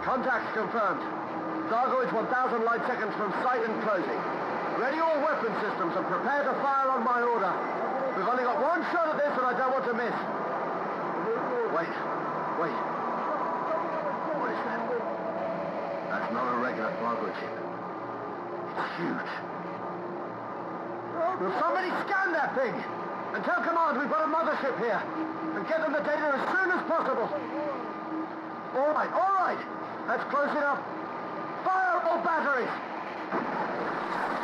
Contact confirmed. Dargo is 1,000 light seconds from sight and closing. Ready all weapon systems and prepare to fire on my order. We've only got one shot at this and I don't want to miss. Wait. What is that? That's not a regular Dargo chip. It's huge. Will somebody scan that thing? And tell Command we've got a mothership here. And get them the data as soon as possible. All right. That's close enough. Fire all batteries!